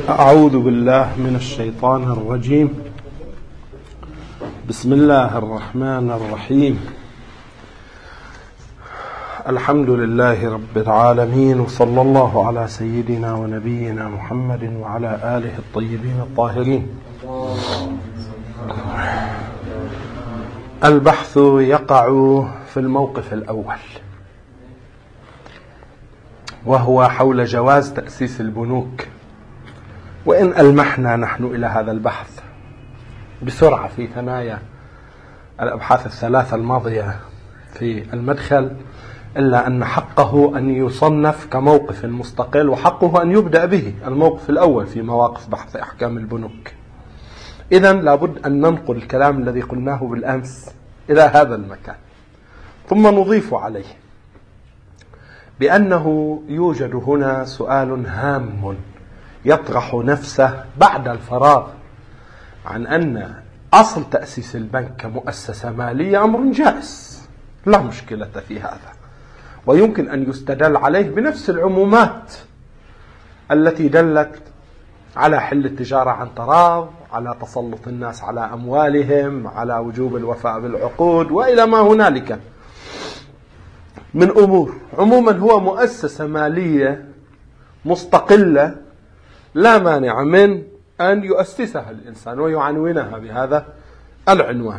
أعوذ بالله من الشيطان الرجيم. بسم الله الرحمن الرحيم. الحمد لله رب العالمين، وصلى الله على سيدنا ونبينا محمد وعلى آله الطيبين الطاهرين. البحث يقع في الموقف الأول، وهو حول جواز تأسيس البنوك. وإن ألمحنا نحن إلى هذا البحث بسرعة في ثنايا الأبحاث الثلاثة الماضية في المدخل، إلا أن حقه أن يصنف كموقف مستقل، وحقه أن يبدأ به الموقف الأول في مواقف بحث أحكام البنوك. إذن لابد أن ننقل الكلام الذي قلناه بالأمس إلى هذا المكان، ثم نضيف عليه بأنه يوجد هنا سؤال هام يطرح نفسه بعد الفراغ عن أن أصل تأسيس البنك كمؤسسة مالية أمر جائز لا مشكلة في هذا، ويمكن أن يستدل عليه بنفس العمومات التي دلت على حل التجارة عن تراض، على تسلط الناس على أموالهم، على وجوب الوفاء بالعقود، وإلى ما هنالك من أمور. عموما هو مؤسسة مالية مستقلة لا مانع من أن يؤسسها الإنسان ويعنونها بهذا العنوان.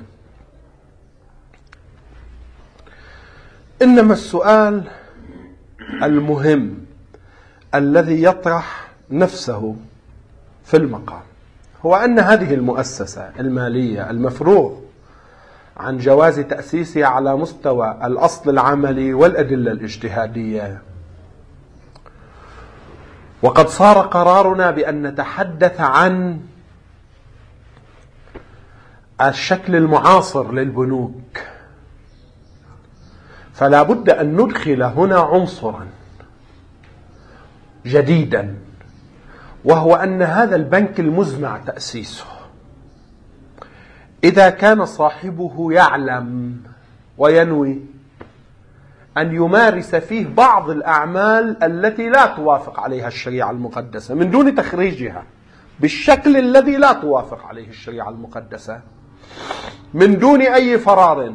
إنما السؤال المهم الذي يطرح نفسه في المقام هو أن هذه المؤسسة المالية المفروغ عن جواز تأسيسها على مستوى الأصل العملي والأدلة الاجتهادية، وقد صار قرارنا بأن نتحدث عن الشكل المعاصر للبنوك، فلا بد أن ندخل هنا عنصرا جديدا، وهو أن هذا البنك المزمع تأسيسه إذا كان صاحبه يعلم وينوي أن يمارس فيه بعض الأعمال التي لا توافق عليها الشريعة المقدسة من دون تخريجها بالشكل الذي لا توافق عليه الشريعة المقدسة، من دون أي فرار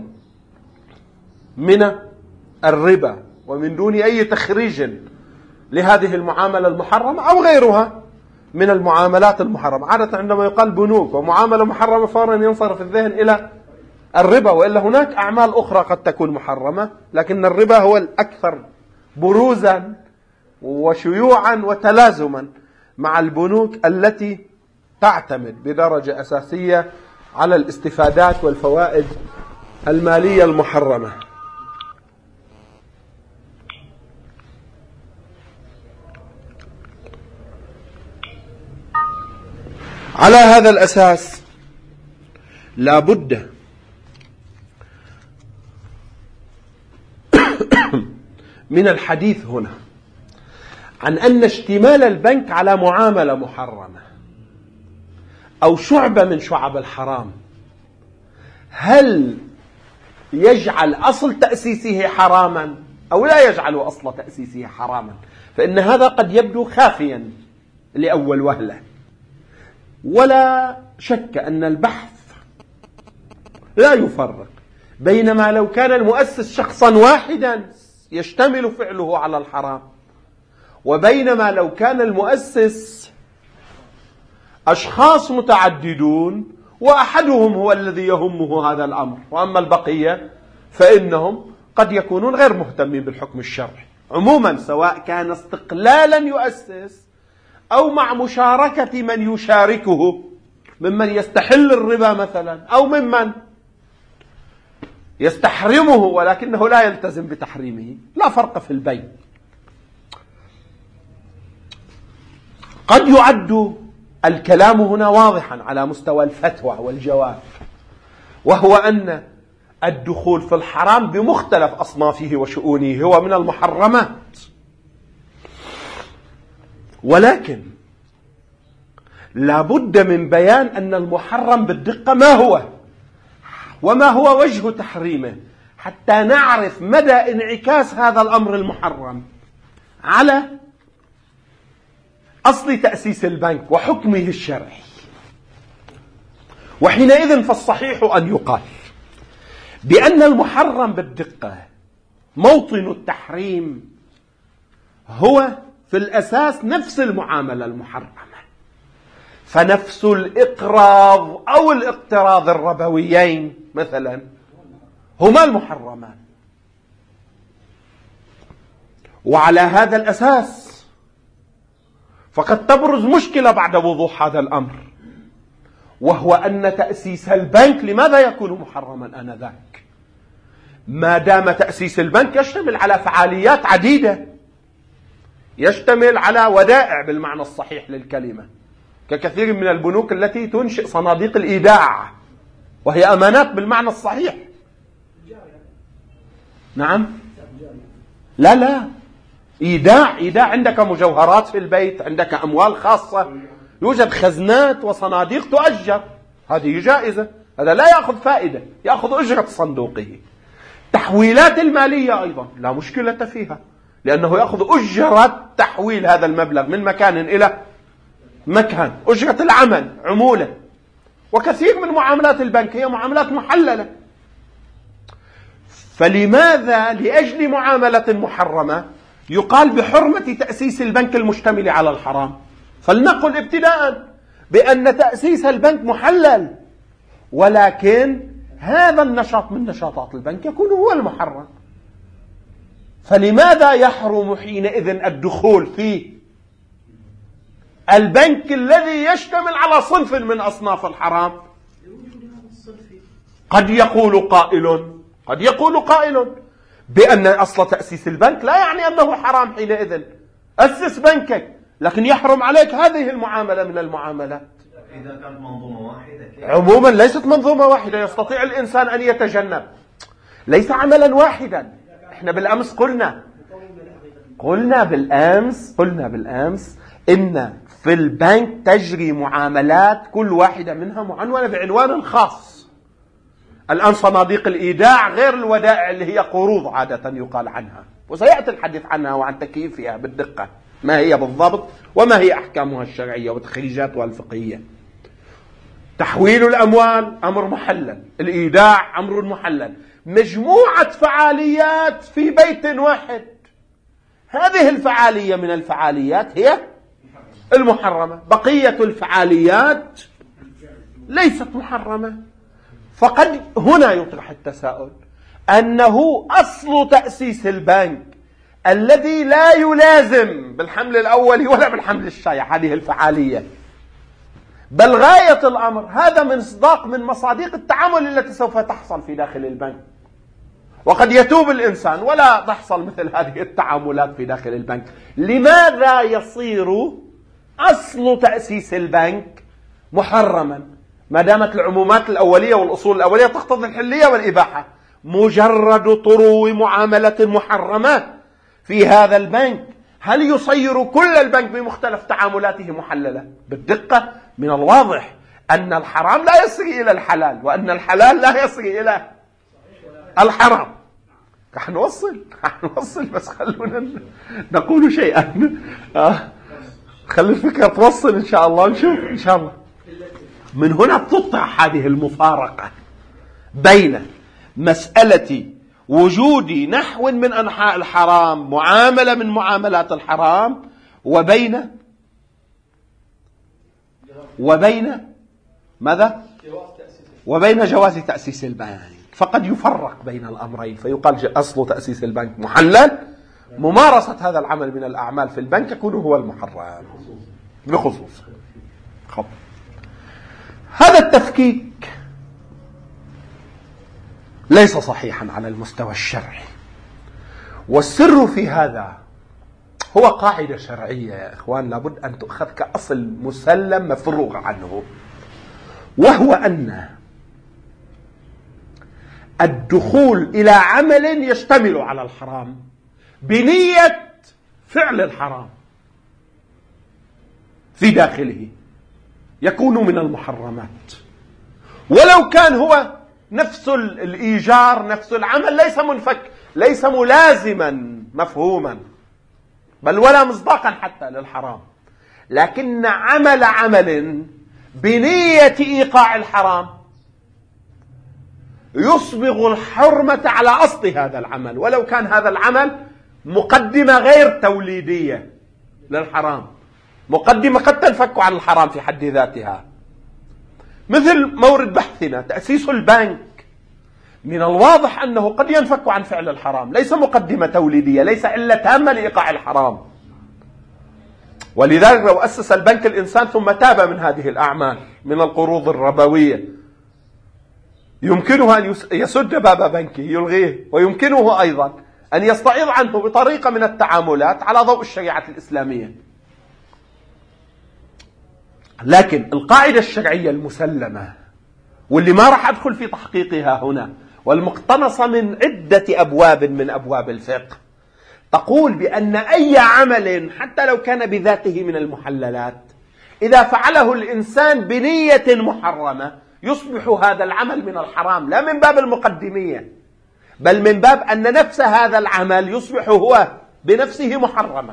من الربا، ومن دون أي تخريج لهذه المعاملة المحرمة أو غيرها من المعاملات المحرمة. عادة عندما يقال بنوك ومعاملة محرمة فورا ينصرف الذهن إلى الربا، وإلا هناك أعمال أخرى قد تكون محرمة، لكن الربا هو الأكثر بروزا وشيوعا وتلازما مع البنوك التي تعتمد بدرجة أساسية على الاستفادات والفوائد المالية المحرمة. على هذا الأساس لا بد من الحديث هنا عن أن اشتمال البنك على معاملة محرمة أو شعبة من شعب الحرام هل يجعل أصل تأسيسه حراما أو لا يجعل أصل تأسيسه حراما؟ فإن هذا قد يبدو خافيا لأول وهلة، ولا شك أن البحث لا يفرق بينما لو كان المؤسس شخصا واحدا يشتمل فعله على الحرام، وبينما لو كان المؤسس أشخاص متعددون وأحدهم هو الذي يهمه هذا الأمر، وأما البقية فإنهم قد يكونون غير مهتمين بالحكم الشرعي. عموما سواء كان استقلالا يؤسس أو مع مشاركة من يشاركه ممن يستحل الربا مثلا، أو ممن يستحرمه ولكنه لا يلتزم بتحريمه، لا فرق في البين. قد يعد الكلام هنا واضحا على مستوى الفتوى والجواب، وهو أن الدخول في الحرام بمختلف أصنافه وشؤونه هو من المحرمات، ولكن لا بد من بيان أن المحرم بالدقة ما هو وما هو وجه تحريمه، حتى نعرف مدى انعكاس هذا الأمر المحرم على أصل تأسيس البنك وحكمه الشرعي. وحينئذ فالصحيح أن يقال بأن المحرم بالدقة موطن التحريم هو في الأساس نفس المعاملة المحرمة، فنفس الإقراض أو الاقتراض الربويين مثلا هما المحرمان. وعلى هذا الأساس فقد تبرز مشكلة بعد وضوح هذا الأمر، وهو أن تأسيس البنك لماذا يكون محرما آنذاك؟ ما دام تأسيس البنك يشتمل على فعاليات عديدة، يشتمل على ودائع بالمعنى الصحيح للكلمة، ككثير من البنوك التي تنشئ صناديق الإيداع وهي أمانات بالمعنى الصحيح. نعم، لا إيداع عندك مجوهرات في البيت، عندك أموال خاصة، يوجد خزنات وصناديق تؤجر، هذه جائزة، هذا لا يأخذ فائدة، يأخذ أجرة صندوقه. تحويلات المالية أيضا لا مشكلة فيها، لأنه يأخذ أجرة تحويل هذا المبلغ من مكان إلى مكان، أجرة العمل، عمولة. وكثير من معاملات البنك هي معاملات محللة. فلماذا لأجل معاملة محرمة يقال بحرمة تأسيس البنك المشتمل على الحرام؟ فلنقل ابتداء بأن تأسيس البنك محلل، ولكن هذا النشاط من نشاطات البنك يكون هو المحرم. فلماذا يحرم حينئذ الدخول في البنك الذي يشتمل على صنف من أصناف الحرام؟ قد يقول قائل بأن أصل تأسيس البنك لا يعني أنه حرام حينئذ. أسس بنكك لكن يحرم عليك هذه المعاملة من المعاملات. إذا كانت منظومة واحدة عموما ليست منظومة واحدة يستطيع الإنسان أن يتجنب، ليس عملا واحدا. احنا بالأمس قلنا بالأمس إن في البنك تجري معاملات كل واحدة منها معنونة بعنوان خاص. الآن صناديق الإيداع غير الودائع اللي هي قروض عادة يقال عنها، وسيأتي الحديث عنها وعن تكييفها بالدقة، ما هي بالضبط وما هي أحكامها الشرعية وتخريجاتها الفقهية. تحويل الأموال أمر محلل، الإيداع أمر محلل، مجموعة فعاليات في بيت واحد. هذه الفعالية من الفعاليات هي المحرمة، بقية الفعاليات ليست محرمة. فقد هنا يطرح التساؤل أنه أصل تأسيس البنك الذي لا يلازم بالحمل الأولي ولا بالحمل الشائع هذه الفعالية، بل غاية الأمر هذا من مصادق التعامل التي سوف تحصل في داخل البنك. وقد يتوب الإنسان ولا تحصل مثل هذه التعاملات في داخل البنك. لماذا يصير أصل تأسيس البنك محرما ما دامت العمومات الأولية والأصول الأولية تقتضي الحلية والإباحة؟ مجرد طرو معاملة محرمة في هذا البنك هل يصير كل البنك بمختلف تعاملاته محللة؟ بالدقة من الواضح أن الحرام لا يسري إلى الحلال، وأن الحلال لا يسري إلى الحرام. رح نوصل بس خلونا نقول شيئا. خلي الفكرة توصل إن شاء الله، نشوف إن شاء الله. من هنا تطلع هذه المفارقة بين مسألة وجود نحو من أنحاء الحرام، معاملة من معاملات الحرام، وبين ماذا؟ وبين جواز تأسيس البنك. فقد يفرق بين الأمرين فيقال أصل تأسيس البنك محلل، ممارسة هذا العمل من الأعمال في البنك يكون هو المحرم بخصوص. هذا التفكيك ليس صحيحا على المستوى الشرعي، والسر في هذا هو قاعدة شرعية يا إخوان لابد أن تؤخذ كأصل مسلم مفروغ عنه، وهو أن الدخول إلى عمل يشتمل على الحرام بنية فعل الحرام في داخله يكون من المحرمات، ولو كان هو نفس الإيجار نفس العمل ليس منفك، ليس ملازما مفهوما بل ولا مصداقا حتى للحرام، لكن عمل بنية إيقاع الحرام يصبغ الحرمة على أصل هذا العمل، ولو كان هذا العمل مقدمة غير توليدية للحرام، مقدمة قد تنفك عن الحرام في حد ذاتها. مثل مورد بحثنا تأسيس البنك، من الواضح أنه قد ينفك عن فعل الحرام، ليس مقدمة توليدية، ليس علة تامة لإيقاع الحرام. ولذلك لو أسس البنك الإنسان ثم تاب من هذه الأعمال من القروض الربوية، يمكنه أن يسد باب بنكه يلغيه، ويمكنه أيضا أن يستعيض عنه بطريقة من التعاملات على ضوء الشريعة الإسلامية. لكن القاعدة الشرعية المسلمة واللي ما راح أدخل في تحقيقها هنا، والمقتنصة من عدة أبواب من أبواب الفقه، تقول بأن أي عمل حتى لو كان بذاته من المحللات إذا فعله الإنسان بنية محرمة يصبح هذا العمل من الحرام، لا من باب المقدمية، بل من باب أن نفس هذا العمل يصبح هو بنفسه محرما.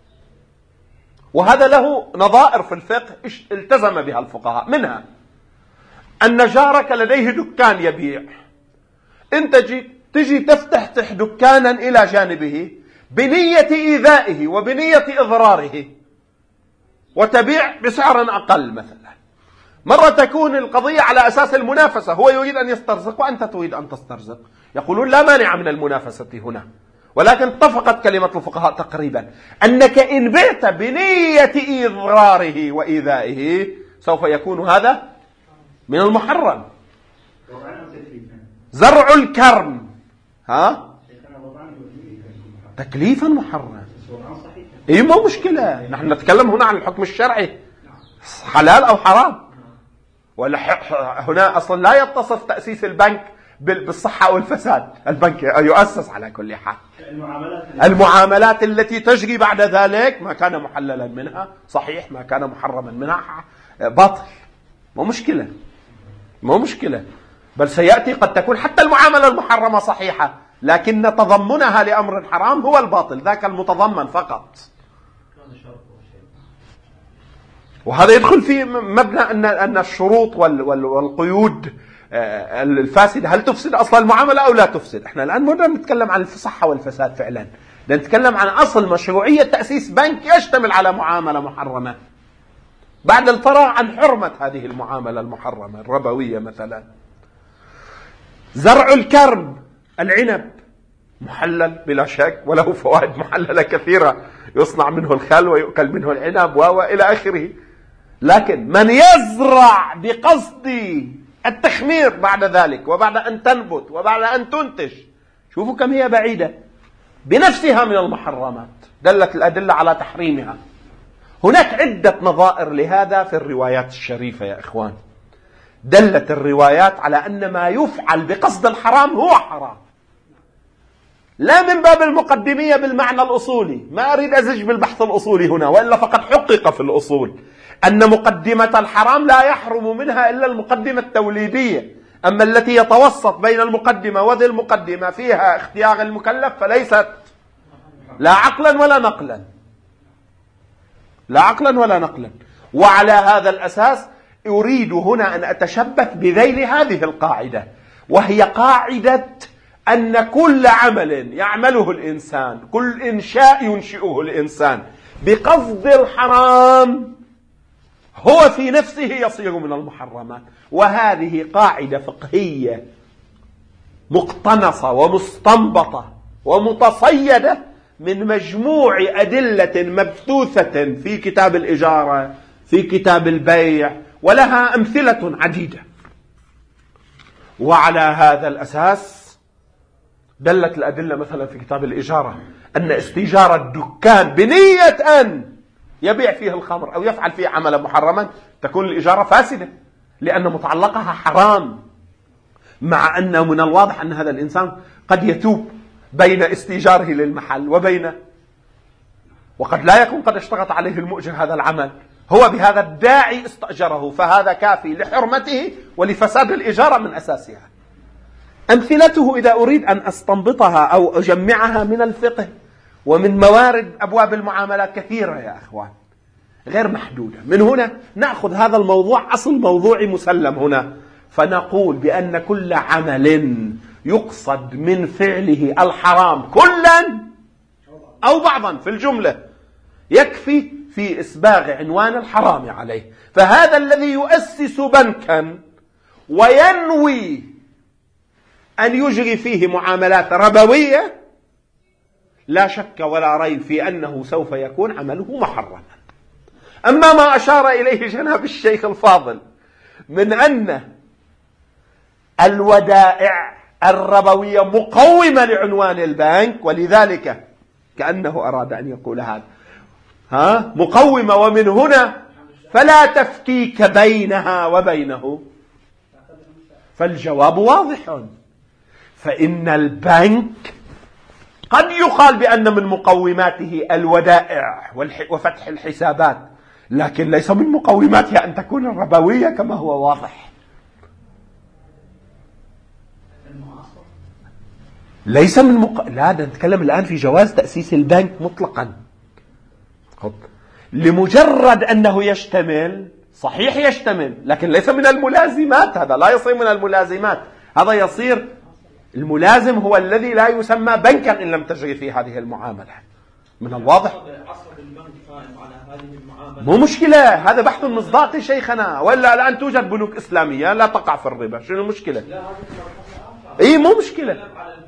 وهذا له نظائر في الفقه التزم بها الفقهاء، منها أن جارك لديه دكان يبيع، أنت تجي تفتح دكانا إلى جانبه بنية إيذائه وبنية إضراره، وتبيع بسعر أقل مثلا. مرة تكون القضية على أساس المنافسة، هو يريد أن يسترزق وأنت تريد أن تسترزق، يقولون لا مانع من المنافسة هنا، ولكن اتفقت كلمة الفقهاء تقريبا أنك إن بعت بنية إضراره وإيذائه سوف يكون هذا من المحرم. زرع الكرم تكليفا محرم، إيه مو مشكلة، نحن نتكلم هنا عن الحكم الشرعي حلال أو حرام. ولا هنا أصلا لا يتصف تأسيس البنك بالصحة والفساد، البنك يؤسس على كل حال. المعاملات التي تجري بعد ذلك ما كان محللا منها صحيح، ما كان محرما منها باطل، مو مشكلة، مو مشكلة. بل سيأتي قد تكون حتى المعاملة المحرمة صحيحة، لكن تضمنها لأمر حرام هو الباطل، ذاك المتضمن فقط. وهذا يدخل في مبنى أن الشروط والقيود الفاسدة هل تفسد أصل المعاملة أو لا تفسد. احنا الآن ما نتكلم عن الصحة والفساد فعلا، نتكلم عن أصل مشروعية تأسيس بنك يشتمل على معاملة محرمة بعد الفراغ عن حرمة هذه المعاملة المحرمة الربوية. مثلا زرع الكرم، العنب محلل بلا شك وله فوائد محللة كثيرة، يصنع منه الخل ويؤكل منه العنب وإلى آخره. لكن من يزرع بقصد التخمير بعد ذلك وبعد أن تنبت وبعد أن تنتج، شوفوا كم هي بعيدة بنفسها من المحرمات، دلت الأدلة على تحريمها. هناك عدة نظائر لهذا في الروايات الشريفة يا إخوان، دلت الروايات على أن ما يفعل بقصد الحرام هو حرام، لا من باب المقدمية بالمعنى الأصولي، ما أريد أزج بالبحث الأصولي هنا، وإلا فقد حقق في الأصول أن مقدمة الحرام لا يحرم منها إلا المقدمة التوليدية، أما التي يتوسط بين المقدمة وذي المقدمة فيها اختيار المكلف فليست لا عقلا ولا نقلا، لا عقلا ولا نقلا. وعلى هذا الأساس أريد هنا أن أتشبث بذيل هذه القاعدة، وهي قاعدة أن كل عمل يعمله الإنسان، كل إنشاء ينشئه الإنسان بقصد الحرام هو في نفسه يصير من المحرمات. وهذه قاعدة فقهية مقتنصة ومستنبطة ومتصيدة من مجموع أدلة مبثوثة في كتاب الإجارة، في كتاب البيع، ولها أمثلة عديدة. وعلى هذا الأساس دلت الأدلة مثلا في كتاب الإجارة أن استيجار الدكان بنية أن يبيع فيه الخمر أو يفعل فيه عملا محرما تكون الإجارة فاسدة، لأن متعلقها حرام، مع أنه من الواضح أن هذا الإنسان قد يتوب بين استيجاره للمحل وقد لا يكون قد اشترط عليه المؤجر هذا العمل، هو بهذا الداعي استأجره، فهذا كافي لحرمته ولفساد الإجارة من أساسها. أمثلته إذا أريد أن أستنبطها أو أجمعها من الفقه ومن موارد أبواب المعاملات كثيرة يا أخوان. غير محدودة. من هنا نأخذ هذا الموضوع أصل موضوعي مسلم هنا، فنقول بأن كل عمل يقصد من فعله الحرام كلا أو بعضا في الجملة يكفي في إسباغ عنوان الحرام عليه. فهذا الذي يؤسس بنكا وينوي أن يجري فيه معاملات ربوية لا شك ولا ريب في أنه سوف يكون عمله محرما. أما ما أشار إليه جناب الشيخ الفاضل من أن الودائع الربوية مقومة لعنوان البنك، ولذلك كأنه أراد أن يقول هذا مقومة، ومن هنا فلا تفكيك بينها وبينه، فالجواب واضح. فإن البنك قد يقال بأن من مقوماته الودائع وفتح الحسابات، لكن ليس من مقوماتها أن تكون الربوية كما هو واضح. ليس من لا نتكلم الآن في جواز تأسيس البنك مطلقا. لمجرد أنه يشتمل، صحيح يشتمل، لكن ليس من الملازمات. هذا لا يصير من الملازمات، هذا يصير الملازم هو الذي لا يسمى بنكا إن لم تجري فيه هذه المعاملة. من الواضح مو مشكلة، هذا بحث مصداقي شيخنا، ولا الآن توجد بنوك إسلامية لا تقع في الربا، شنو المشكلة؟ مو مشكلة.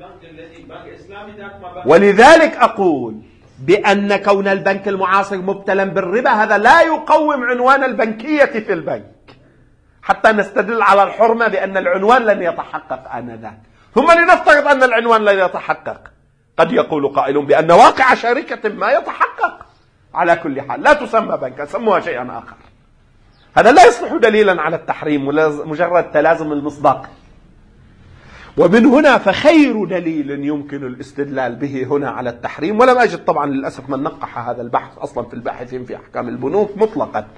ولذلك أقول بأن كون البنك المعاصر مبتلا بالربا هذا لا يقوم عنوان البنكية في البنك، حتى نستدل على الحرمة بأن العنوان لن يتحقق آنذاك. ثم لنفترض أن العنوان لن يتحقق، قد يقول قائل بأن واقع شركة ما يتحقق. على كل حال لا تسمى بنكا، سموها شيئا آخر. هذا لا يصلح دليلا على التحريم، مجرد تلازم المصداق. ومن هنا فخير دليل يمكن الاستدلال به هنا على التحريم، ولم أجد طبعا للأسف من نقح هذا البحث أصلا في الباحثين في أحكام البنوك مطلقا.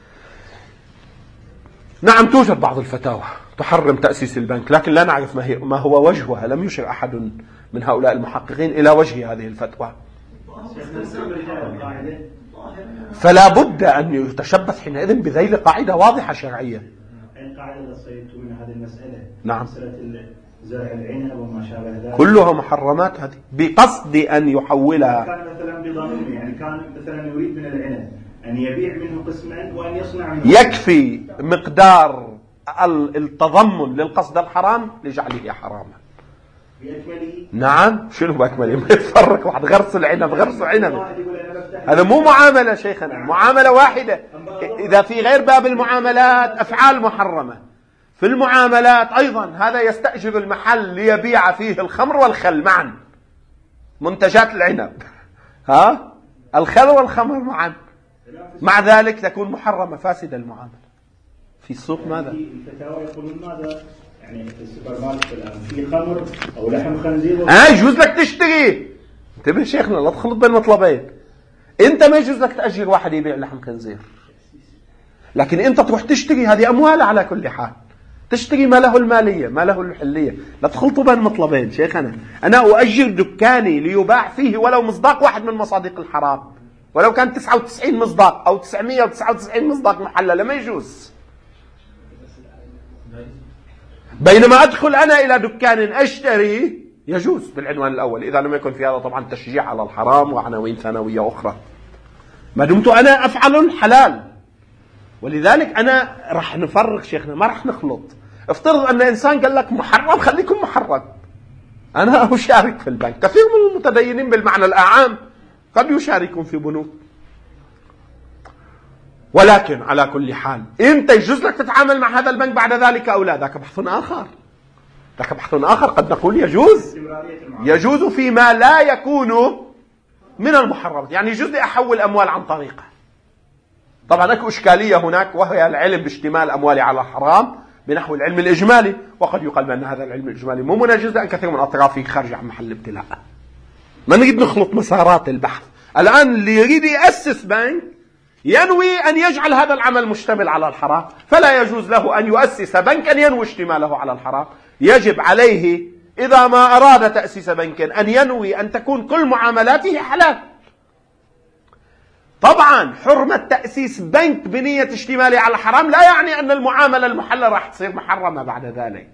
نعم توجد بعض الفتاوى تحرم تأسيس البنك، لكن لا نعرف ما هو وجهها، لم يشر أحد من هؤلاء المحققين إلى وجه هذه الفتوى. فلا بد أن يتشبث حينئذ بذيل قاعدة واضحة شرعية. القاعدة التي صيدت من هذه المسألة، نعم، مسألة زرع العنب وما شابه ذلك، كلها محرمات هذه بقصد أن يحولها. كان مثلا بضمير، يعني كان مثلا يريد من العنب أن يبيع منه قسما وأن يصنع منه، يكفي مقدار التضمن للقصد الحرام لجعله حراما بأكمله. نعم، شنو بأكمله؟ ما يتفرق واحد غرس العنب غرس عنب، هذا مو معاملة شيخنا، معاملة واحدة. إذا في غير باب المعاملات أفعال محرمة، في المعاملات أيضا هذا يستأجر المحل ليبيع فيه الخمر والخل معا، منتجات العنب، الخل والخمر معا، مع ذلك تكون محرمة فاسدة المعاملة. في السوق ماذا؟ الفتاوى يقولون ماذا؟ يعني في السوبر ماركت الآن في خمر أو لحم خنزير يجوز لك تشتري. انتبه شيخنا لا تخلط بين مطلبين. انت ما يجوز لك تأجر واحد يبيع لحم خنزير، لكن انت تروح تشتري، هذه أموال على كل حال، تشتري ما له المالية ما له الحلية. لا تخلطوا بين مطلبين شيخنا. أنا أؤجر دكاني ليباع فيه ولو مصداق واحد من مصادق الحرام، ولو كان 99 مصداق أو 999 مصداق محلل، ما يجوز. بينما أدخل أنا إلى دكان أشتري يجوز بالعنوان الأول، إذا لم يكن في هذا طبعا تشجيع على الحرام وعناوين ثانوية أخرى، ما دمت أنا أفعل حلال. ولذلك أنا رح نفرق شيخنا، ما رح نخلط. افترض أن إنسان قال لك محرم، خليكم محرم، أنا أشارك في البنك. كثير من المتدينين بالمعنى الأعام قد يشاركون في بنوك، ولكن على كل حال أنت يجوز لك تتعامل مع هذا البنك بعد ذلك أو لا، ذاك بحث آخر. ذاك بحث آخر، قد نقول يجوز فيما لا يكون من المحرمات، يعني يجوز لي أحول أموال عن طريقه. طبعا اكو إشكالية هناك، وهي العلم باشتمال أموالي على الحرام بنحو العلم الإجمالي، وقد يقال بأن هذا العلم الإجمالي مو منجز، لأن كثير من أطرافه خارج عن محل ابتلاء. ما نريد نخلط مسارات البحث. الآن اللي يريد يأسس بنك ينوي أن يجعل هذا العمل مشتمل على الحرام، فلا يجوز له أن يؤسس بنكا ينوي اشتماله على الحرام. يجب عليه إذا ما أراد تأسيس بنك أن ينوي أن تكون كل معاملاته حلال. طبعا حرمة تأسيس بنك بنية اشتماله على الحرام لا يعني أن المعاملة المحلة راح تصير محرمة بعد ذلك.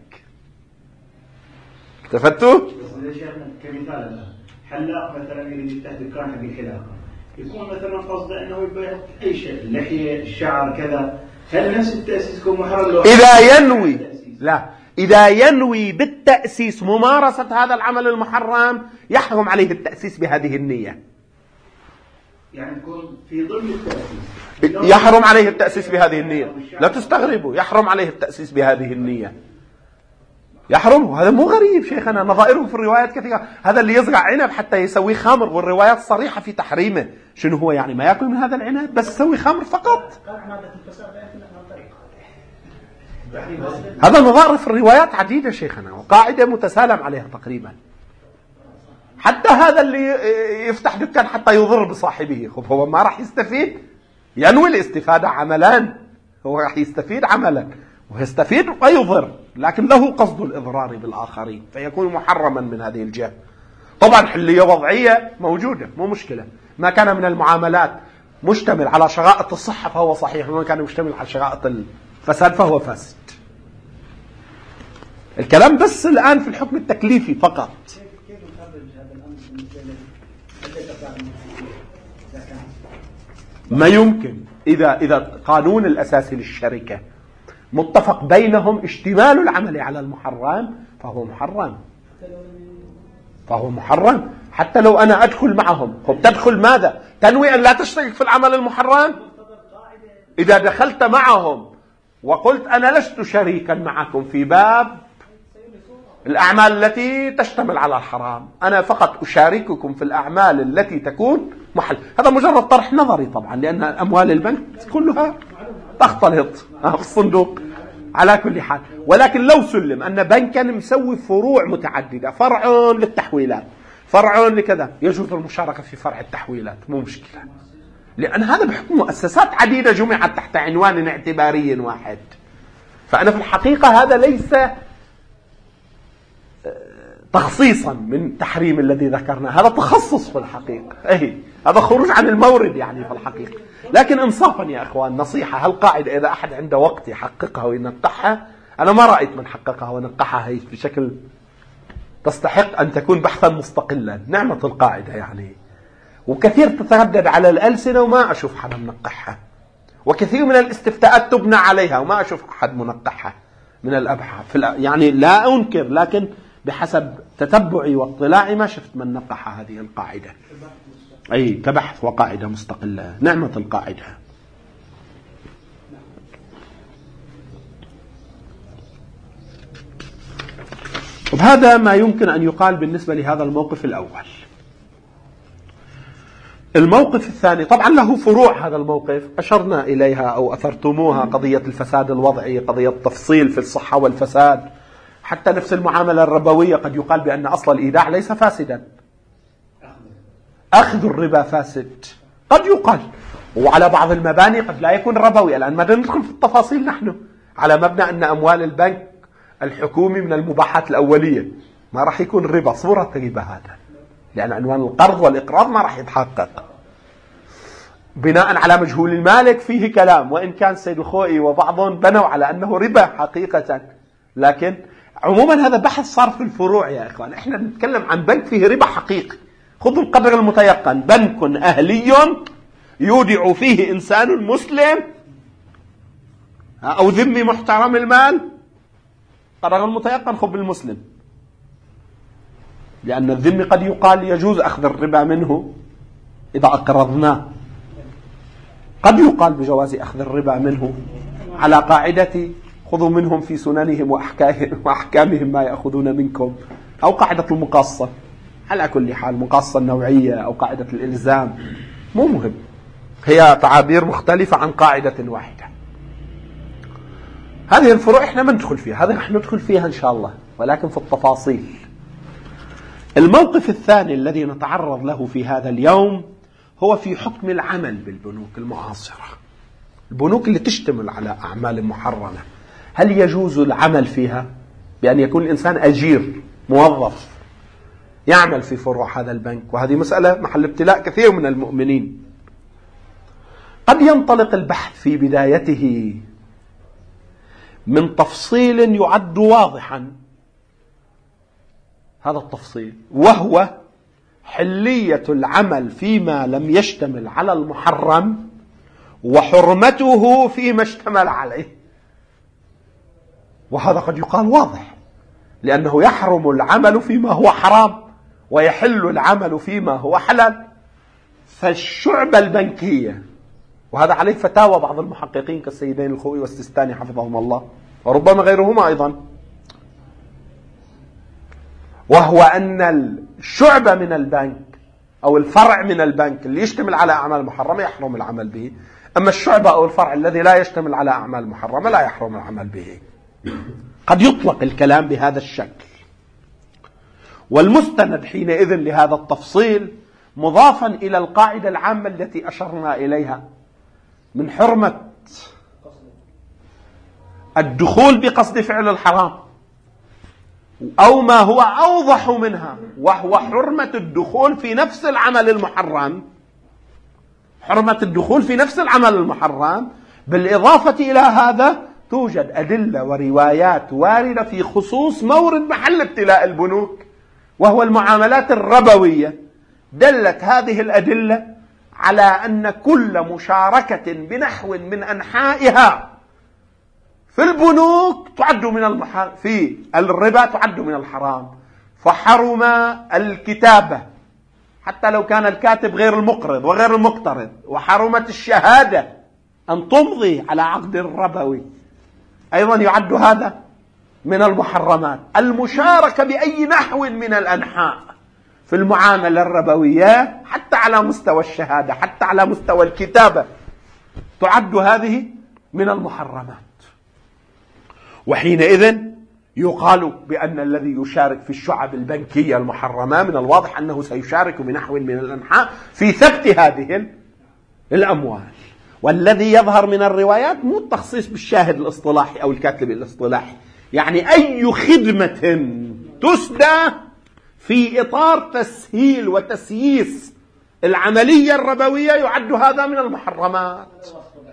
التفتوا؟ يا شيخنا كمثال الآن حلاق مثلا يريد يستهدف كان بالحلاقة، يكون مثلا قصده أنه يبيع أي شيء، اللحية، الشعر، كذا، هل نفس التأسيس يكون محرم؟ إذا ينوي لا، إذا ينوي بالتأسيس ممارسة هذا العمل المحرم يحرم عليه التأسيس بهذه النية. يعني يكون في ضمن التأسيس. يحرم عليه التأسيس بهذه النية. لا تستغربوا، يحرم عليه التأسيس بهذه النية. يحرم. هذا مو غريب شيخنا، نظائره في الروايات كثيرة. هذا اللي يزرع عنب حتى يسوي خمر، والروايات صريحة في تحريمه. شنو هو يعني؟ ما يأكل من هذا العنب بس يسوي خمر فقط. هذا نظائر في الروايات عديدة شيخنا، وقاعدة متسالم عليها تقريبا. حتى هذا اللي يفتح دكان حتى يضر بصاحبه، هو ما راح يستفيد؟ ينوي الاستفادة عملا، هو راح يستفيد عملا ويستفيد ويضر، لكن له قصد الإضرار بالآخرين فيكون محرما من هذه الجهة. طبعا حلية وضعية موجودة، مو مشكلة. ما كان من المعاملات مشتمل على شرائط الصحة فهو صحيح، وما كان مشتمل على شرائط الفساد فهو فاسد. الكلام بس الآن في الحكم التكليفي فقط. ما يمكن إذا القانون الأساسي للشركة متفق بينهم اشتمال العمل على المحرم فهو محرم، فهو محرم. حتى لو أنا أدخل معهم، تدخل ماذا؟ تنوي أن لا تشترك في العمل المحرم. إذا دخلت معهم وقلت أنا لست شريكا معكم في باب الأعمال التي تشتمل على الحرام، أنا فقط أشارككم في الأعمال التي تكون محل، هذا مجرد طرح نظري طبعا، لأن أموال البنك كلها تختلط في الصندوق على كل حال. ولكن لو سلم أن بنكا مسوي فروع متعددة، فرع للتحويلات، فرع لكذا، يجوز المشاركة في فرع التحويلات، مو مشكلة، لأن هذا بحكم مؤسسات عديدة جمعت تحت عنوان اعتباري واحد. فأنا في الحقيقة هذا ليس تخصيصا من تحريم الذي ذكرنا، هذا تخصص في الحقيقة. هذا خروج عن المورد يعني في الحقيقة. لكن انصافا يا أخوان، نصيحة، هالقاعدة إذا أحد عنده وقت يحققها وينقحها، أنا ما رأيت من حققها ونقحها هي بشكل تستحق أن تكون بحثا مستقلا. نعمة القاعدة يعني، وكثير تتردد على الألسنة وما أشوف حدا منقحها، وكثير من الاستفتاءات تبنى عليها وما أشوف أحد منقحها من الأبحاث. يعني لا أنكر، لكن بحسب تتبعي واطلاعي ما شفت من نقح هذه القاعدة كبحث وقاعدة مستقلة. نعمة القاعدة. وهذا ما يمكن أن يقال بالنسبة لهذا الموقف الأول. الموقف الثاني طبعا له فروع. هذا الموقف أشرنا إليها أو أثرتموها، قضية الفساد الوضعي، قضية التفصيل في الصحة والفساد، حتى نفس المعاملة الربوية قد يقال بأن أصل الإيداع ليس فاسدا، أخذ الربا فاسد قد يقال، وعلى بعض المباني قد لا يكون ربوي. الآن ما ندخل في التفاصيل نحن، على مبنى أن أموال البنك الحكومي من المباحات الأولية، ما راح يكون ربا، صورة ربا هذا، لأن عنوان القرض والإقراض ما راح يتحقق. بناء على مجهول المالك فيه كلام، وإن كان سيد الخوئي وبعضهم بنوا على أنه ربا حقيقة، لكن عموما هذا بحث صار في الفروع يا إخوان. إحنا نتكلم عن بنك فيه ربا حقيقي. خذوا القدر المتيقن، بنك أهلي يودع فيه إنسان مسلم أو ذمي محترم المال، قدر المتيقن خذ بالمسلم، لأن الذمي قد يقال يجوز أخذ الربا منه إذا أقرضناه، قد يقال بجواز أخذ الربا منه على قاعدة خذوا منهم في سننهم وأحكامهم ما يأخذون منكم، أو قاعدة المقاصة. على كل حال مقاصة النوعية أو قاعدة الإلزام مو مهم، هي تعابير مختلفة عن قاعدة واحدة. هذه الفروع إحنا ما ندخل فيها، هذه رح ندخل فيها إن شاء الله، ولكن في التفاصيل. الموقف الثاني الذي نتعرض له في هذا اليوم هو في حكم العمل بالبنوك المعاصرة، البنوك اللي تشتمل على أعمال محرمة. هل يجوز العمل فيها بأن يكون الإنسان أجير موظف يعمل في فروع هذا البنك؟ وهذه مسألة محل ابتلاء كثير من المؤمنين. قد ينطلق البحث في بدايته من تفصيل يعد واضحا، هذا التفصيل وهو حلية العمل فيما لم يشتمل على المحرم وحرمته فيما اشتمل عليه. وهذا قد يقال واضح، لأنه يحرم العمل فيما هو حرام ويحل العمل فيما هو حلال. فالشعبة البنكية، وهذا عليه فتاوى بعض المحققين كالسيدين الخوئي والسيستاني حفظهم الله وربما غيرهما أيضا، وهو أن الشعبة من البنك أو الفرع من البنك اللي يشتمل على أعمال محرمة يحرم العمل به، أما الشعبة أو الفرع الذي لا يشتمل على أعمال محرمة لا يحرم العمل به. قد يطلق الكلام بهذا الشكل. والمستند حينئذ لهذا التفصيل مضافا إلى القاعدة العامة التي أشرنا إليها من حرمة الدخول بقصد فعل الحرام، أو ما هو أوضح منها وهو حرمة الدخول في نفس العمل المحرم. حرمة الدخول في نفس العمل المحرم. بالإضافة إلى هذا توجد أدلة وروايات واردة في خصوص مورد محل ابتلاء البنوك وهو المعاملات الربوية. دلت هذه الأدلة على أن كل مشاركة بنحو من أنحائها في البنوك تعد من في الربا تعد من الحرام. فحرم الكتابة حتى لو كان الكاتب غير المقرض وغير المقترض، وحرمت الشهادة أن تمضي على عقد ربوي، أيضا يعد هذا من المحرمات. المشاركة بأي نحو من الأنحاء في المعاملة الربوية حتى على مستوى الشهادة حتى على مستوى الكتابة تعد هذه من المحرمات. وحينئذ يقال بأن الذي يشارك في الشعب البنكية المحرمة من الواضح أنه سيشارك بنحو من الأنحاء في ثبت هذه الأموال. والذي يظهر من الروايات مو التخصيص بالشاهد الاصطلاحي أو الكاتب الاصطلاحي، يعني أي خدمة تسدى في إطار تسهيل وتسييس العملية الربوية يعد هذا من المحرمات.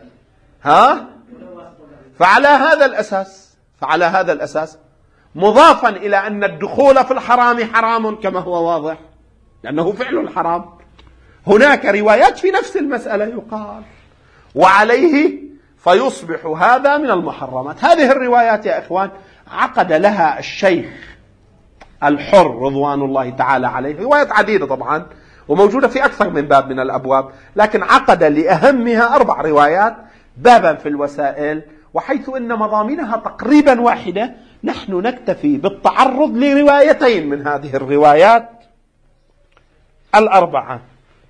فعلى هذا الأساس مضافا إلى أن الدخول في الحرام حرام كما هو واضح لأنه فعل الحرام، هناك روايات في نفس المسألة يقال وعليه فيصبح هذا من المحرمات. هذه الروايات يا إخوان عقد لها الشيخ الحر رضوان الله تعالى عليه روايات عديدة طبعا وموجودة في أكثر من باب من الأبواب، لكن عقد لأهمها 4 روايات بابا في الوسائل، وحيث أن مضامينها تقريبا واحدة نحن نكتفي بالتعرض لروايتين من هذه الروايات 4.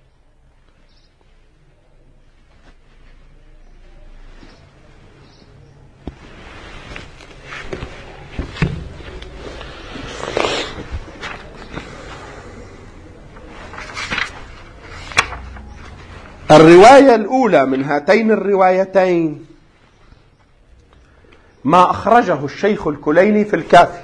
الرواية الأولى من هاتين الروايتين ما أخرجه الشيخ الكليني في الكافي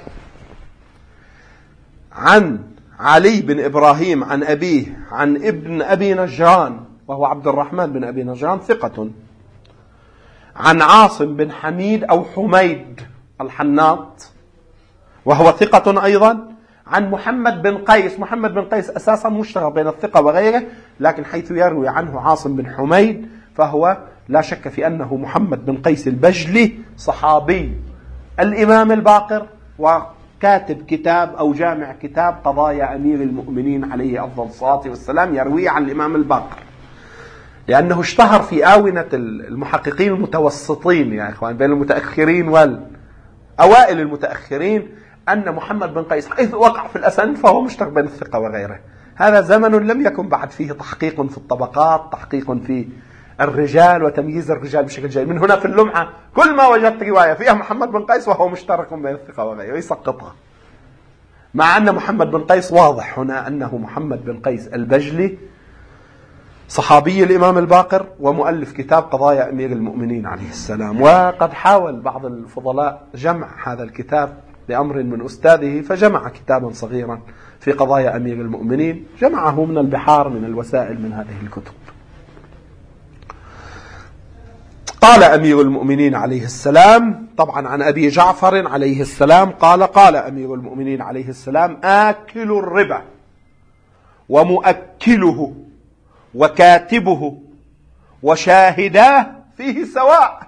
عن علي بن إبراهيم عن أبيه عن ابن أبي نجران وهو عبد الرحمن بن أبي نجران ثقة، عن عاصم بن حميد أو حميد الحناط وهو ثقة أيضا، عن محمد بن قيس. محمد بن قيس أساسا مشتهر بين الثقة وغيره، لكن حيث يروي عنه عاصم بن حميد فهو لا شك في أنه محمد بن قيس البجلي صحابي الإمام الباقر وكاتب كتاب أو جامع كتاب قضايا أمير المؤمنين عليه أفضل الصلاة والسلام، يروي عن الإمام الباقر لأنه اشتهر في آونة المحققين المتوسطين يا إخوان بين المتأخرين والأوائل المتأخرين أن محمد بن قيس حيث وقع في الأسن فهو مشتهر بين الثقة وغيره. هذا زمن لم يكن بعد فيه تحقيق في الطبقات، تحقيق في الرجال وتمييز الرجال بشكل جيد. من هنا في اللمعة كل ما وجدت رواية فيها محمد بن قيس وهو مشترك بين الثقة وغيره يسقطها، مع أن محمد بن قيس واضح هنا أنه محمد بن قيس البجلي صحابي الإمام الباقر ومؤلف كتاب قضايا أمير المؤمنين عليه السلام. وقد حاول بعض الفضلاء جمع هذا الكتاب بأمر من أستاذه فجمع كتابا صغيرا في قضايا أمير المؤمنين، جمعه من البحار من الوسائل من هذه الكتب. قال أمير المؤمنين عليه السلام، طبعا عن أبي جعفر عليه السلام قال أمير المؤمنين عليه السلام: آكل الربا ومؤكله وكاتبه وشاهداه فيه سواء.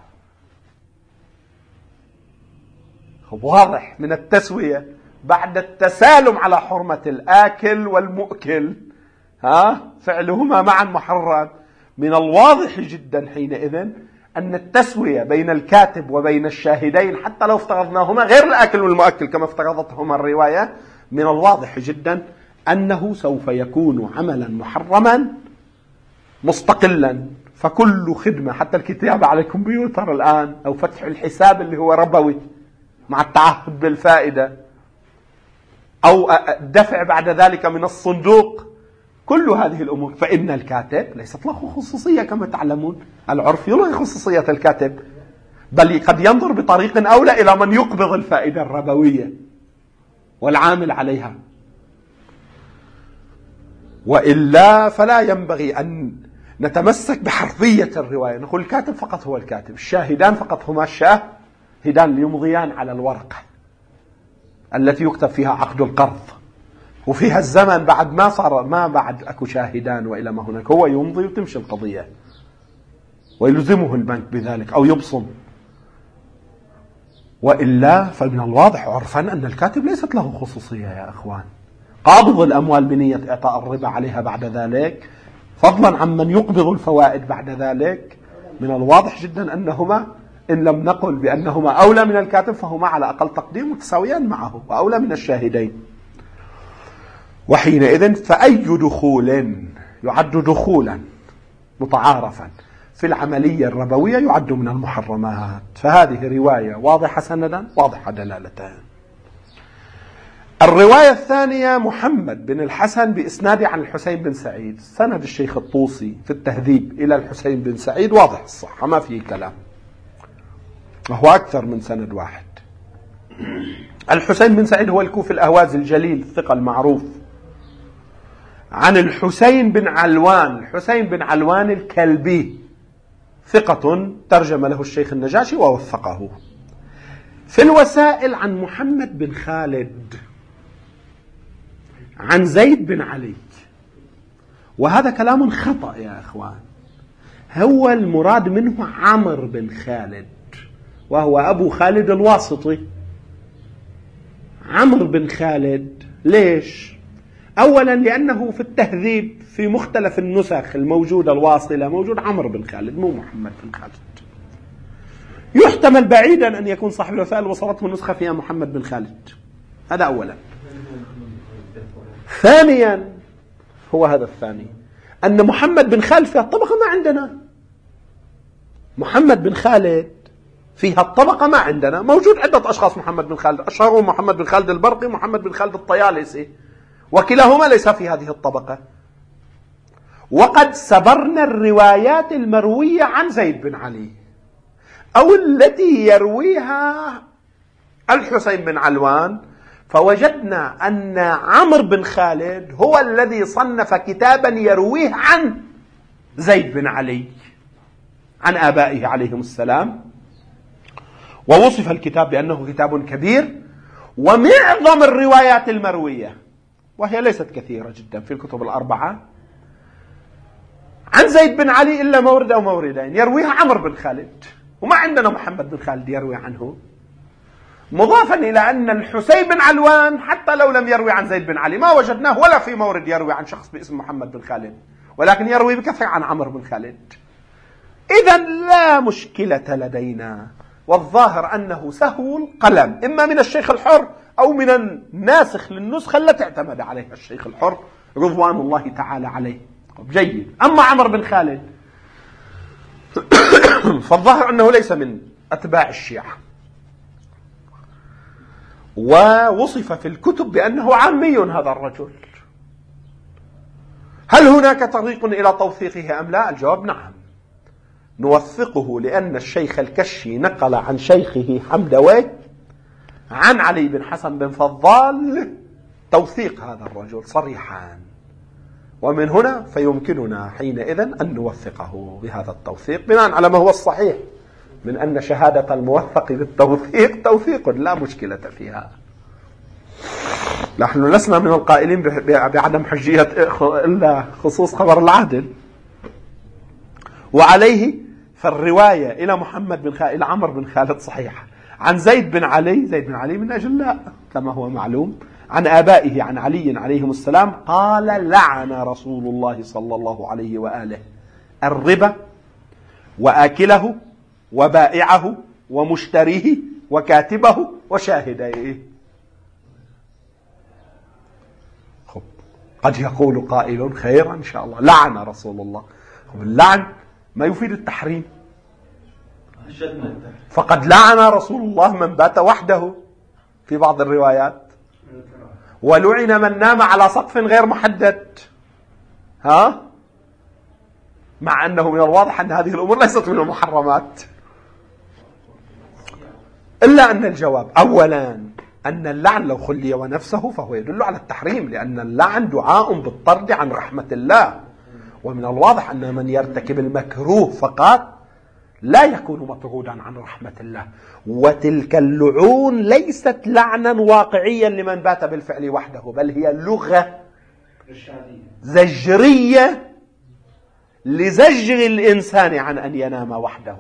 واضح من التسوية بعد التسالم على حرمة الآكل والمؤكل، فعلهما معا محرم. من الواضح جدا حينئذ أن التسوية بين الكاتب وبين الشاهدين، حتى لو افترضناهما غير الآكل والمؤكل كما افترضتهما الرواية، من الواضح جدا أنه سوف يكون عملا محرما مستقلا. فكل خدمة، حتى الكتابة على الكمبيوتر الآن، أو فتح الحساب اللي هو ربوي مع التعهد بالفائدة، أو الدفع بعد ذلك من الصندوق، كل هذه الأمور فإن الكاتب ليست له خصوصية كما تعلمون. العرف يلغي خصوصية الكاتب، بل قد ينظر بطريق أولى إلى من يقبض الفائدة الربوية والعامل عليها. وإلا فلا ينبغي أن نتمسك بحرفية الرواية، نقول الكاتب فقط هو الكاتب، الشاهدان فقط هما الشاهدان ليمضيان على الورقة التي يكتب فيها عقد القرض. وفيها الزمن بعد ما بعد أكو شاهدان وإلى ما هناك، هو يمضي وتمشي القضية ويلزمه البنك بذلك أو يبصم. وإلا فمن الواضح عرفا أن الكاتب ليست له خصوصية يا أخوان. قابض الأموال بنية إعطاء الربا عليها بعد ذلك، فضلا عن من يقبض الفوائد بعد ذلك، من الواضح جدا أنهما إن لم نقل بأنهما أولى من الكاتب فهما على أقل تقدير متساويان معه وأولى من الشاهدين. وحينئذ فأي دخول يعد دخولا متعارفا في العملية الربوية يعد من المحرمات. فهذه رواية واضحة سندا واضحة دلالتان. الرواية الثانية محمد بن الحسن بإسناد عن الحسين بن سعيد، سند الشيخ الطوسي في التهذيب إلى الحسين بن سعيد واضح الصحة ما فيه كلام، وهو أكثر من سند واحد. الحسين بن سعيد هو الكوفي الأهوازي الجليل الثقة المعروف، عن الحسين بن علوان، الحسين بن علوان الكلبي ثقة ترجم له الشيخ النجاشي ووثقه. في الوسائل عن محمد بن خالد عن زيد بن علي، وهذا كلام خطأ يا أخوان. هو المراد منه عمرو بن خالد وهو أبو خالد الواسطي. عمرو بن خالد ليش؟ أولا لأنه في التهذيب في مختلف النسخ الموجودة الواصلة موجود عمرو بن خالد مو محمد بن خالد. يحتمل بعيدا أن يكون صاحب الوسائل وصلته النسخة فيها محمد بن خالد، هذا أولا. ثانيا هو هذا الثاني، أن محمد بن خالد فيها الطبقة ما عندنا. محمد بن خالد فيها الطبقة ما عندنا. موجود عدة أشخاص محمد بن خالد، أشهرهم محمد بن خالد البرقي محمد بن خالد الطيالسي، وكلاهما ليس في هذه الطبقة. وقد سبرنا الروايات المروية عن زيد بن علي أو التي يرويها الحسين بن علوان، فوجدنا أن عمرو بن خالد هو الذي صنف كتابا يرويه عن زيد بن علي عن آبائه عليهم السلام، ووصف الكتاب بأنه كتاب كبير. ومعظم الروايات المروية وهي ليست كثيرة جدا في الكتب الأربعة عن زيد بن علي إلا مورد أو موردين يرويها عمرو بن خالد، وما عندنا محمد بن خالد يروي عنه. مضافا إلى أن الحسين بن علوان حتى لو لم يروي عن زيد بن علي ما وجدناه ولا في مورد يروي عن شخص باسم محمد بن خالد، ولكن يروي بكثرة عن عمرو بن خالد. إذن لا مشكلة لدينا، والظاهر أنه سهو القلم إما من الشيخ الحر أو من الناسخ للنسخة التي اعتمد عليها الشيخ الحر رضوان الله تعالى عليه. جيد. أما عمرو بن خالد فالظاهر أنه ليس من أتباع الشيعة، ووصف في الكتب بأنه عامي هذا الرجل. هل هناك طريق إلى توثيقه أم لا؟ الجواب نعم، نوثقه لأن الشيخ الكشي نقل عن شيخه حمدوي عن علي بن حسن بن فضال توثيق هذا الرجل صريحا، ومن هنا فيمكننا حينئذ أن نوثقه بهذا التوثيق بناء على ما هو الصحيح من أن شهادة الموثق بالتوثيق توثيق لا مشكلة فيها. نحن لسنا من القائلين بعدم حجية إلا خصوص خبر العادل. وعليه فالرواية إلى محمد بن إلى عمرو بن خالد صحيحة. عن زيد بن علي من أجلاء كما هو معلوم، عن آبائه عن علي عليهم السلام قال: لعن رسول الله صلى الله عليه وآله الربا وآكله وبائعه ومشتريه وكاتبه وشاهديه. قد يقول قائل خيرا إن شاء الله، لعن رسول الله. اللعن ما يفيد التحريم، فقد لعن رسول الله من بات وحده في بعض الروايات، ولعن من نام على سقف غير محدد. مع أنه من الواضح أن هذه الأمور ليست من المحرمات، إلا أن الجواب أولا أن اللعن لو خلي ونفسه فهو يدل على التحريم، لأن اللعن دعاء بالطرد عن رحمة الله، ومن الواضح أن من يرتكب المكروه فقط لا يكون مطرودا عن رحمة الله. وتلك اللعون ليست لعنا واقعيا لمن بات بالفعل وحده، بل هي لغة زجرية لزجر الإنسان عن أن ينام وحده،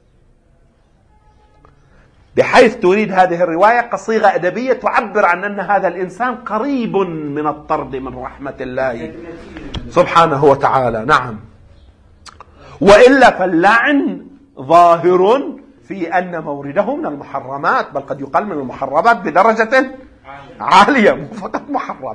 بحيث تريد هذه الرواية كصيغة أدبية تعبر عن أن هذا الإنسان قريب من الطرد من رحمة الله سبحانه وتعالى. نعم، وإلا فاللعن ظاهر في أن مورده من المحرمات، بل قد يقال من المحرمات بدرجة عالية، مو فقط محرم.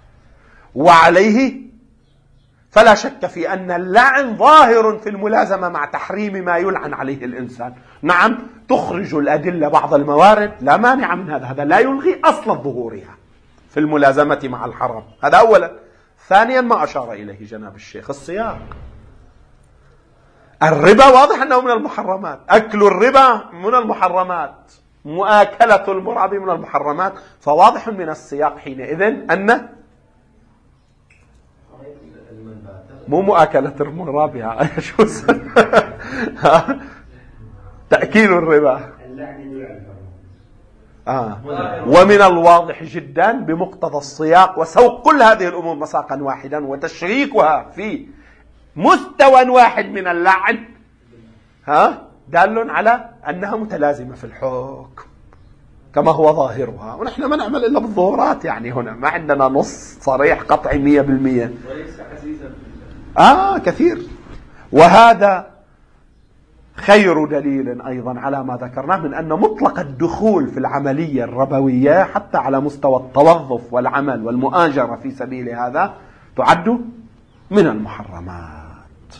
وعليه فلا شك في أن اللعن ظاهر في الملازمة مع تحريم ما يلعن عليه الإنسان. نعم، تخرج الأدلة بعض الموارد لا مانع من هذا لا يلغي أصل ظهورها في الملازمة مع الحرام. هذا أولا. ثانيا ما أشار إليه جناب الشيخ، السياق. الربا واضح أنه من المحرمات، أكل الربا من المحرمات، مؤاكلة المرابي من المحرمات، فواضح من السياق حينئذ أن مو مؤاكلة المرابي، تأكيل الربا. ومن الواضح جدا بمقتضى السياق وسوق كل هذه الأمور مساقا واحدا وتشريكها في مستوى واحد من اللعن دال على أنها متلازمة في الحكم كما هو ظاهرها. ونحن ما نعمل إلا بالظهورات، يعني هنا ما عندنا نص صريح قطعي 100%. وليس عزيزا كثير. وهذا خير دليل أيضا على ما ذكرناه من أن مطلق الدخول في العملية الربوية حتى على مستوى التوظف والعمل والمؤاجرة في سبيل هذا تعد من المحرمات،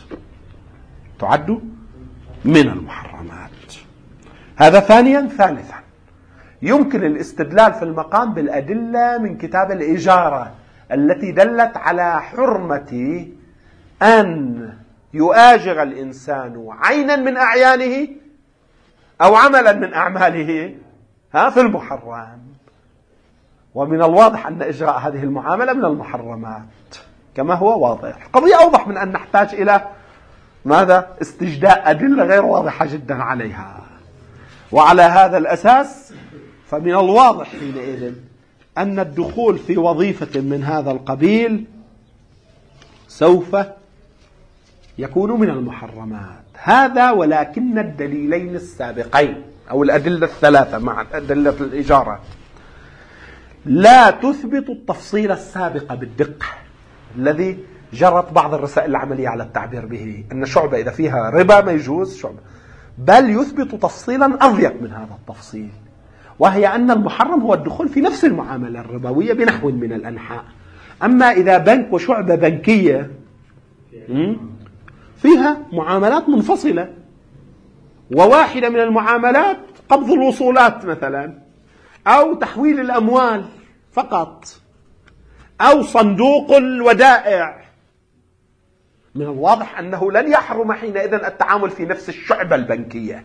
هذا ثانيا. ثالثا يمكن الاستدلال في المقام بالأدلة من كتاب الإجارة التي دلت على حرمة أن يؤاجر الإنسان عينا من أعيانه أو عملا من أعماله في المحرم. ومن الواضح أن إجراء هذه المعاملة من المحرمات كما هو واضح. القضية أوضح من أن نحتاج إلى ماذا؟ استجداء أدلة غير واضحة جدا عليها. وعلى هذا الأساس فمن الواضح حينئذ أن الدخول في وظيفة من هذا القبيل سوف يكون من المحرمات. هذا ولكن الدليلين السابقين أو الأدلة الثلاثة مع أدلة الإجارة لا تثبت التفصيل السابق بالدقة الذي جرت بعض الرسائل العملية على التعبير به، أن شعبة إذا فيها ربا ما يجوز شعبة، بل يثبت تفصيلا أضيق من هذا التفصيل، وهي أن المحرم هو الدخول في نفس المعاملة الربوية بنحو من الأنحاء. أما إذا بنك وشعبة بنكية فيها معاملات منفصلة، وواحدة من المعاملات قبض الوصولات مثلا، أو تحويل الأموال فقط، أو صندوق الودائع، من الواضح أنه لن يحرم حينئذ التعامل في نفس الشعبة البنكية.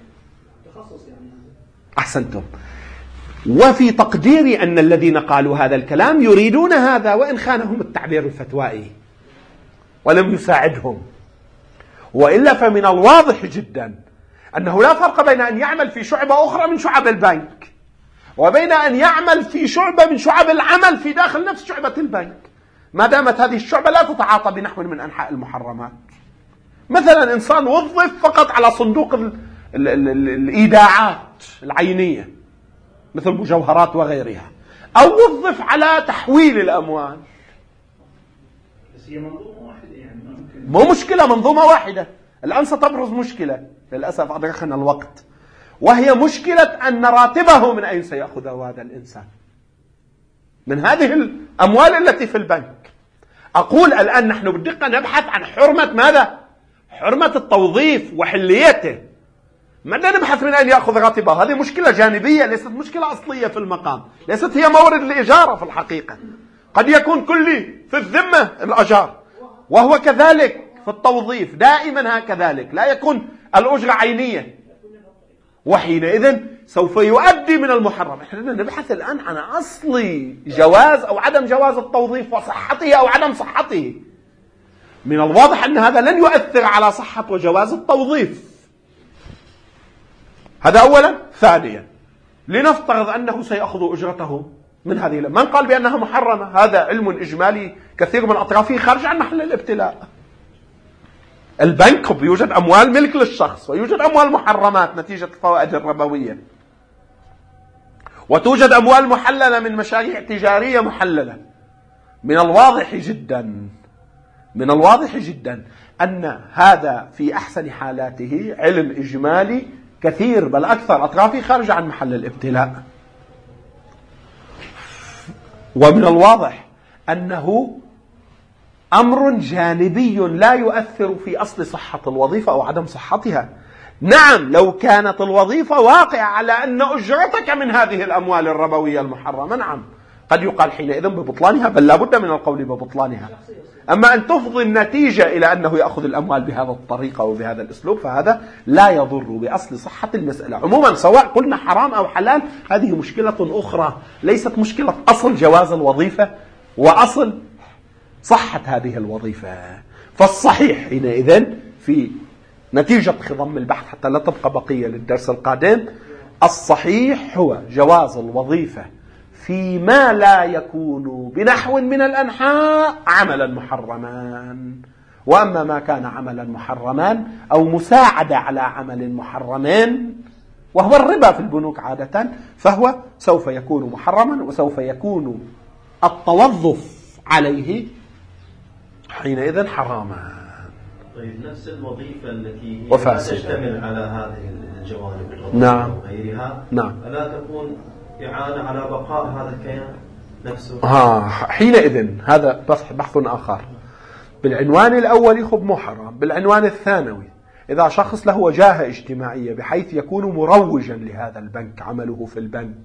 أحسنتم. وفي تقديري أن الذين قالوا هذا الكلام يريدون هذا، وإن خانهم التعبير الفتوائي ولم يساعدهم. وإلا فمن الواضح جدا أنه لا فرق بين أن يعمل في شعبة أخرى من شعب البنك وبين أن يعمل في شعبة من شعب العمل في داخل نفس شعبة البنك، ما دامت هذه الشعبة لا تتعاطى بنحو من أنحاء المحرمات. مثلا إنسان وظف فقط على صندوق الإيداعات العينية مثل المجوهرات وغيرها، أو وظف على تحويل الأموال. بس هي منظومة واحدة يعني مو مشكلة منظومة واحدة. الآن ستبرز مشكلة للأسف أدركنا الوقت، وهي مشكلة أن راتبه من أين سيأخذه هذا الإنسان؟ من هذه الأموال التي في البنك. أقول الآن نحن بالدقة نبحث عن حرمة ماذا؟ حرمة التوظيف وحليته. ماذا نبحث من أين يأخذ راتبه؟ هذه مشكلة جانبية، ليست مشكلة أصلية في المقام، ليست هي مورد الإجارة في الحقيقة. قد يكون كلي في الذمة الأجار، وهو كذلك في التوظيف دائما هكذلك، لا يكون الأجرة عينية، وحينئذ سوف يؤدي من المحرم. احنا نبحث الآن عن أصل جواز أو عدم جواز التوظيف وصحته أو عدم صحته. من الواضح أن هذا لن يؤثر على صحة وجواز التوظيف. هذا أولا. ثانيا، لنفترض أنه سيأخذ أجرته من هذه من قال بأنها محرمة؟ هذا علم إجمالي كثير من أطرافه خارج عن محل الابتلاء. البنك يوجد أموال ملك للشخص، ويوجد أموال محرمات نتيجة الفوائد الربوية، وتوجد أموال محللة من مشاريع تجارية محللة. من الواضح جدا أن هذا في أحسن حالاته علم إجمالي كثير بل أكثر أطرافه خارج عن محل الابتلاء. ومن الواضح أنه أمر جانبي لا يؤثر في أصل صحة الوظيفة أو عدم صحتها. نعم، لو كانت الوظيفة واقعة على أن أجرتك من هذه الأموال الربوية المحرمة، نعم قد يقال حينئذ ببطلانها، بل لا بد من القول ببطلانها. أما أن تفضي النتيجة إلى أنه يأخذ الأموال بهذا الطريقة أو بهذا الأسلوب، فهذا لا يضر بأصل صحة المسألة. عموما سواء قلنا حرام أو حلال، هذه مشكلة أخرى، ليست مشكلة أصل جواز الوظيفة وأصل صحة هذه الوظيفة. فالصحيح حينئذ في نتيجة خضم البحث حتى لا تبقى بقية للدرس القادم، الصحيح هو جواز الوظيفة فيما لا يكون بنحو من الأنحاء عملا محرما. وأما ما كان عملا محرما أو مساعدة على عمل محرم، وهو الربا في البنوك عادة، فهو سوف يكون محرما، وسوف يكون التوظف عليه حينئذ حراما. طيب، نفس الوظيفة التي لا تشتمل على هذه الجوانب نعم وغيرها، نعم، ألا تكون إعانة على بقاء هذا الكيان نفسه؟ حينئذ هذا بحث آخر. بالعنوان الأول خب مو حرام. بالعنوان الثانوي، إذا شخص له وجاهة اجتماعية بحيث يكون مروجا لهذا البنك، عمله في البنك،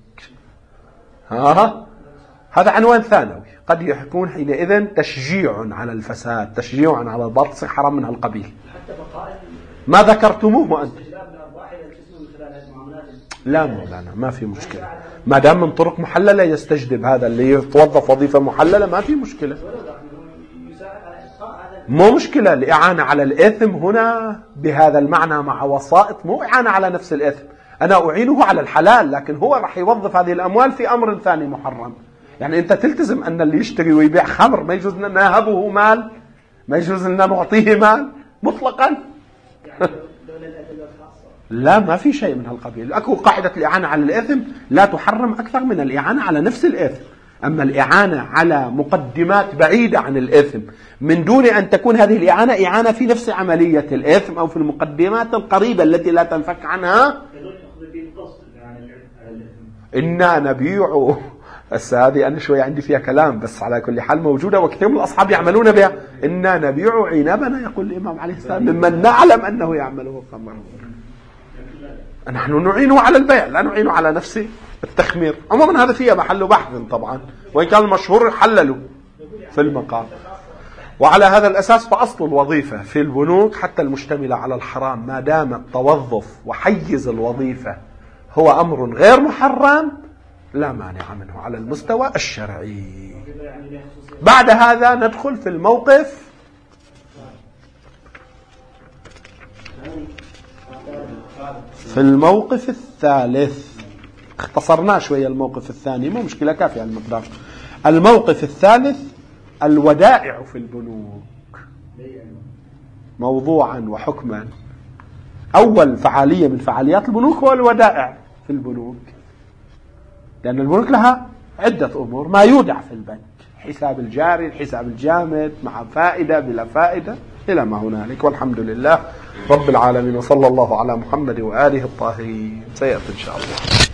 هذا عنوان ثانوي، قد يكون حينئذ تشجيع على الفساد، تشجيع على البطس، حرام من هالقبيل. ما ذكرتموه أنت؟ لا مولانا، ما في مشكلة، ما دام من طرق محللة يستجدب هذا اللي يتوظف وظيفة محللة، ما في مشكلة، مو مشكلة. الإعانة على الإثم هنا بهذا المعنى مع وسائط، مو إعانة على نفس الإثم. أنا أعينه على الحلال، لكن هو راح يوظف هذه الأموال في أمر ثاني محرم. يعني أنت تلتزم أن اللي يشتري ويبيع خمر ما يجوز أن نهبه مال، ما يجوز أن نعطيه مال مطلقا. لا، ما في شيء من هالقبيل. أكو قاعدة الإعانة على الإثم لا تحرم أكثر من الإعانة على نفس الإثم. أما الإعانة على مقدمات بعيدة عن الإثم من دون أن تكون هذه الإعانة إعانة في نفس عملية الإثم أو في المقدمات القريبة التي لا تنفك عنها، إنا نبيع. هذه أنا شوي عندي فيها كلام، بس على كل حال موجودة وكثير من الأصحاب يعملون بها. إنا نبيع عنبنا، يقول الإمام عليه السلام، ممن نعلم أنه يعمله خمر. نحن نعينه على البيع، لا نعينه على نفس التخمير. عموما هذا فيها محل بحث طبعا، وإن كان المشهور حللوا في المقام. وعلى هذا الأساس فأصل الوظيفة في البنوك حتى المشتملة على الحرام، ما دام التوظف وحيز الوظيفة هو أمر غير محرم، لا مانع منه على المستوى الشرعي. بعد هذا ندخل في الموقف في الموقف الثالث. اختصرنا شوية الموقف الثاني، مو مشكلة، كافية المقدار. الموقف الثالث الودائع في البنوك موضوعا وحكما. أول فعالية من فعاليات البنوك هو الودائع في البنوك، لأن البنوك لها عدة أمور: ما يودع في البنك، حساب الجاري، الحساب الجامد، مع فائدة بلا فائدة، إلى ما هنالك. والحمد لله رب العالمين، وصلى الله على محمد وآله الطاهرين. سيأتي إن شاء الله.